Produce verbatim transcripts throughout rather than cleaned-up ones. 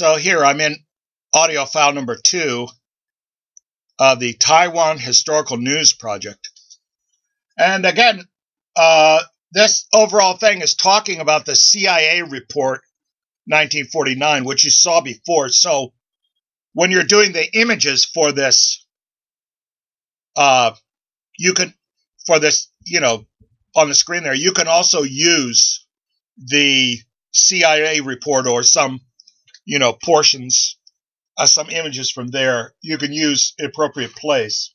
So here I'm in audio file number two of the Taiwan Historical News Project. And again, uh, this overall thing is talking about the C I A report nineteen forty-nine, which you saw before. So when you're doing the images for this, uh, you can, for this, you know, on the screen there, you can also use the C I A report or some, you know, portions, uh, some images from there. You can use appropriate place.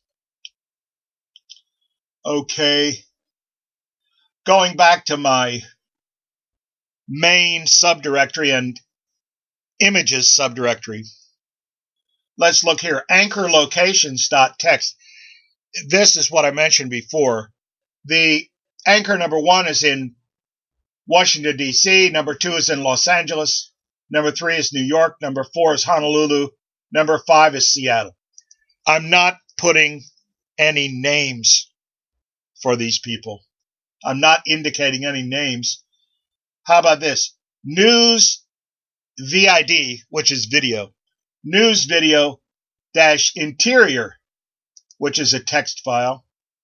Okay. Going back to my main subdirectory and images subdirectory. Let's look here, anchor locations.txt. This is what I mentioned before. The anchor number one is in Washington, D C. Number two is in Los Angeles. Number three is New York. Number four is Honolulu. Number five is Seattle. I'm not putting any names for these people. I'm not indicating any names. How about this? News V I D, which is video. News video dash interior, which is a text file.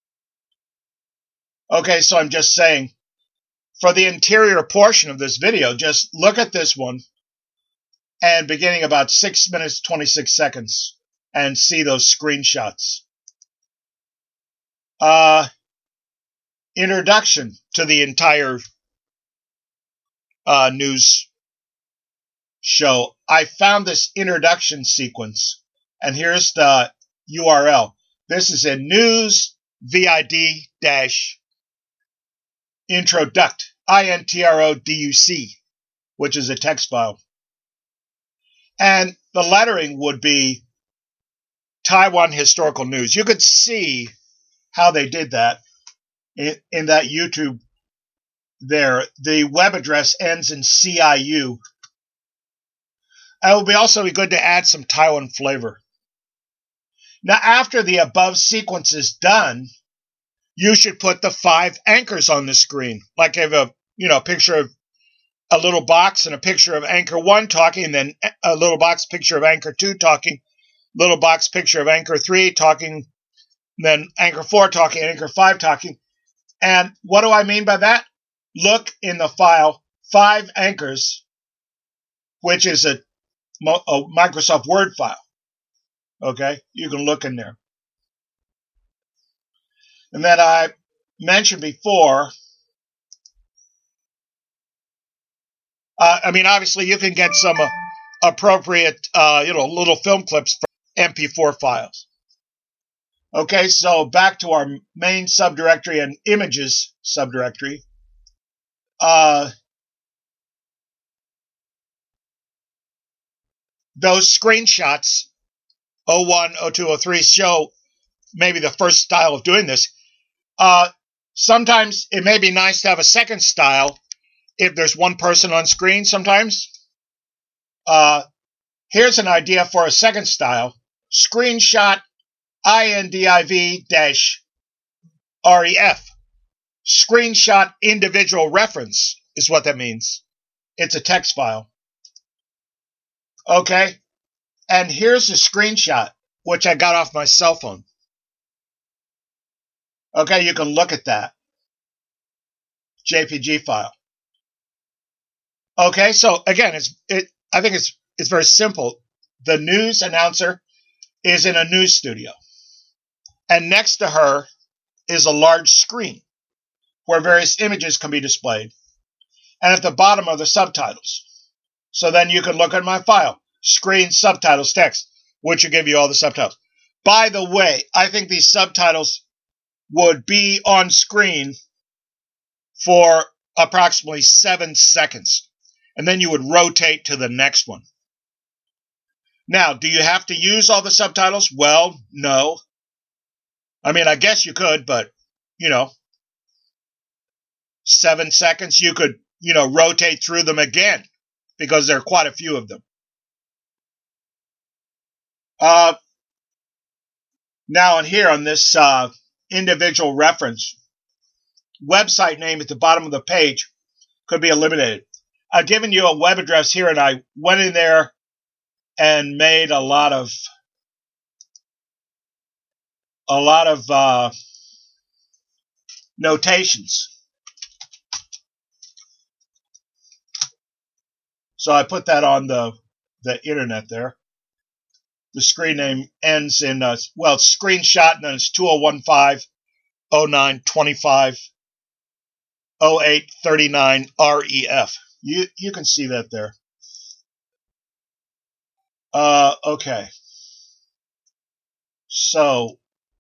Okay, so I'm just saying, for the interior portion of this video, just look at this one and beginning about six minutes, twenty-six seconds and see those screenshots. Uh, introduction to the entire uh, news show. I found this introduction sequence, and here's the U R L. This is in news vid dash introduct, I N T R O D U C, which is a text file. And the lettering would be Taiwan Historical News. You could see how they did that in, in that YouTube there. The web address ends in C I U. It would be also be good to add some Taiwan flavor. Now, after the above sequence is done, you should put the five anchors on the screen. Like have a, you know, picture of a little box and a picture of anchor one talking, and then a little box picture of anchor two talking, little box picture of anchor three talking, then anchor four talking, anchor five talking. And what do I mean by that? Look in the file, five anchors, which is a a Microsoft Word file. Okay, you can look in there. And then I mentioned before, uh, I mean, obviously you can get some uh, appropriate, uh, you know, little film clips from M P four files. Okay, so back to our main subdirectory and images subdirectory. Uh, Those screenshots, oh one, oh two, oh three, show maybe the first style of doing this. Uh, sometimes it may be nice to have a second style if there's one person on screen sometimes. Uh, here's an idea for a second style. Screenshot indiv dash ref. Screenshot individual reference is what that means. It's a text file. Okay, and here's a screenshot, which I got off my cell phone. Okay, you can look at that J P G file. Okay, so again, it's it. I think it's it's very simple. The news announcer is in a news studio, and next to her is a large screen where various images can be displayed, and at the bottom are the subtitles. So then you can look at my file, screen subtitles text, which will give you all the subtitles. By the way, I think these subtitles would be on screen for approximately seven seconds. And then you would rotate to the next one. Now, do you have to use all the subtitles? Well, no. I mean, I guess you could, but, you know, seven seconds, you could, you know, rotate through them again, because there are quite a few of them. Uh, now on here on this uh, individual reference, website name at the bottom of the page could be eliminated. I've given you a web address here, and I went in there and made a lot of a lot of uh, notations. So I put that on the the internet there. The screen name ends in uh, well, it's screenshot, and then it's two oh one five oh nine twenty-five oh eight thirty-nine R E F. You you can see that there. Uh, okay. So,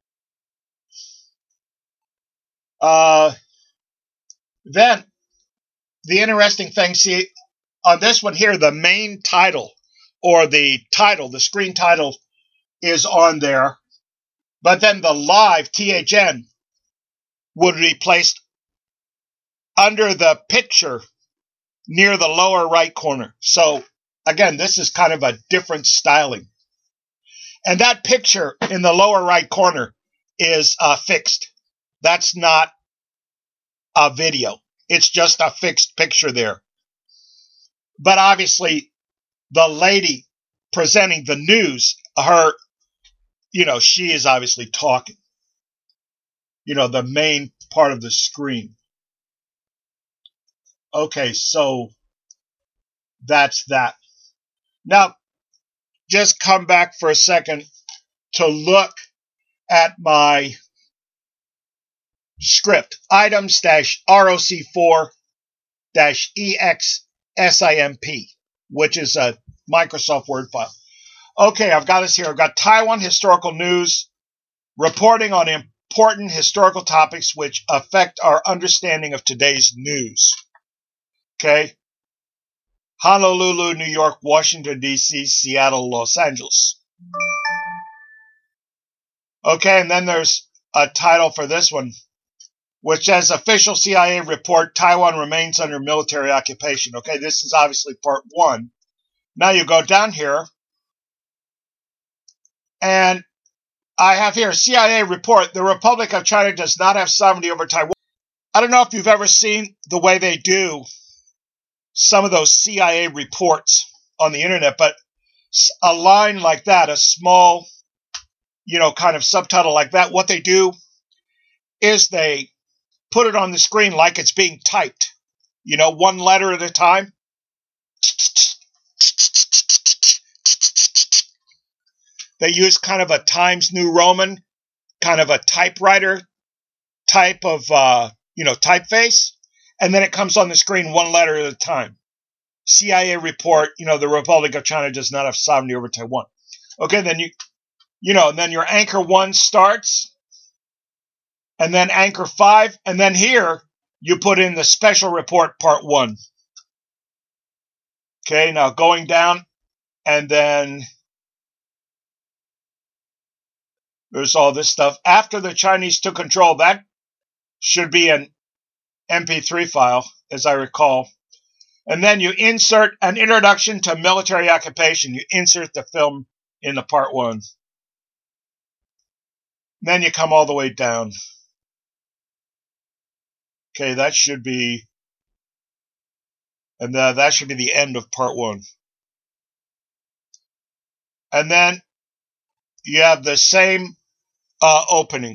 uh, then the interesting thing, see, on this one here, the main title or the title, the screen title is on there, but then the live T H N would be placed under the picture near the lower right corner. So again, this is kind of a different styling. And that picture in the lower right corner is uh, fixed. That's not a video. It's just a fixed picture there. But obviously, the lady presenting the news, her, you know, she is obviously talking. You know, the main part of the screen. Okay, so that's that. Now, just come back for a second to look at my script. Items dash R O C four dash E X S I M P, which is a Microsoft Word file. Okay, I've got this here. I've got Taiwan historical news, reporting on important historical topics which affect our understanding of today's news. Okay. Honolulu, New York, Washington, D C, Seattle, Los Angeles. Okay, and then there's a title for this one, which says official C I A report, Taiwan remains under military occupation. Okay, this is obviously part one. Now you go down here, and I have here C I A report, the Republic of China does not have sovereignty over Taiwan. I don't know if you've ever seen the way they do some of those C I A reports on the internet, but a line like that, a small, you know, kind of subtitle like that, what they do is they put it on the screen like it's being typed, you know, one letter at a time. They use kind of a Times New Roman, kind of a typewriter type of, uh, you know, typeface. And then it comes on the screen one letter at a time. C I A report, you know, the Republic of China does not have sovereignty over Taiwan. Okay, then you, you know, and then your anchor one starts, and then anchor five, and then here you put in the special report part one. Okay, now going down, and then there's all this stuff. After the Chinese took control, that should be an M P three file, as I recall. And then you insert an introduction to military occupation. You insert the film in the part one. Then you come all the way down. Okay, that should be, and uh, that should be the end of part one. And then you have the same uh, opening.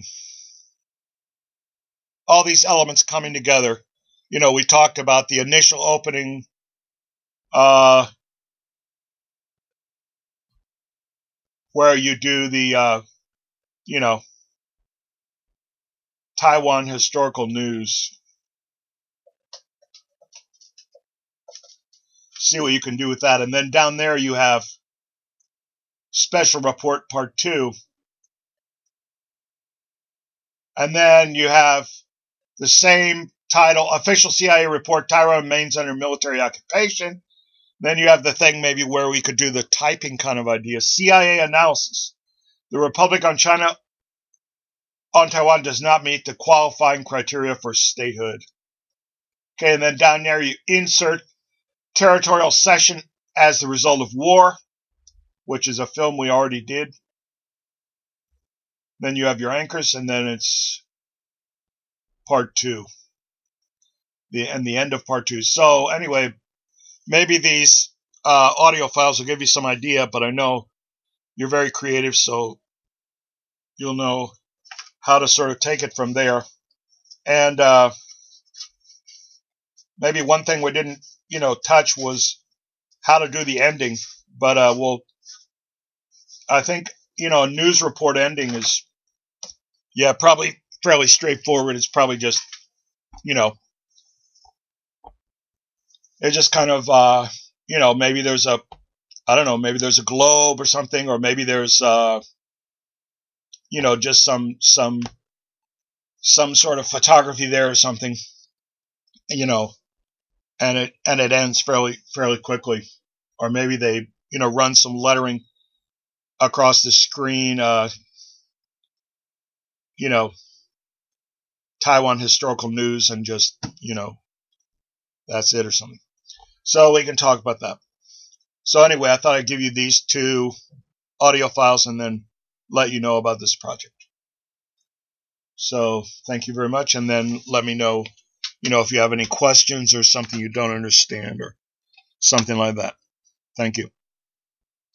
All these elements coming together. You know, we talked about the initial opening, uh, where you do the, uh, you know, Taiwan historical news. See what you can do with that. And then down there you have special report part two. And then you have the same title, official C I A report, Taiwan remains under military occupation. Then you have the thing maybe where we could do the typing kind of idea. C I A analysis. The Republic on China on Taiwan does not meet the qualifying criteria for statehood. Okay, and then down there you insert territorial cession as the result of war, which is a film we already did. Then you have your anchors, and then it's part two. The and the end of part two. So anyway, maybe these uh, audio files will give you some idea, but I know you're very creative, so you'll know how to sort of take it from there. And uh, maybe one thing we didn't, you know, touch was how to do the ending, but uh, we'll, I think, you know, a news report ending is, yeah, probably fairly straightforward. It's probably just, you know, it's just kind of, uh, you know, maybe there's a, I don't know, maybe there's a globe or something, or maybe there's, uh, you know, just some, some, some sort of photography there or something, you know, and it, and it ends fairly, fairly quickly. Or maybe they, you know, run some lettering across the screen, uh, you know, Taiwan historical news, and just, you know, that's it or something. So we can talk about that. So anyway, I thought I'd give you these two audio files and then let you know about this project. So thank you very much, and then let me know, you know, if you have any questions or something you don't understand or something like that. Thank you.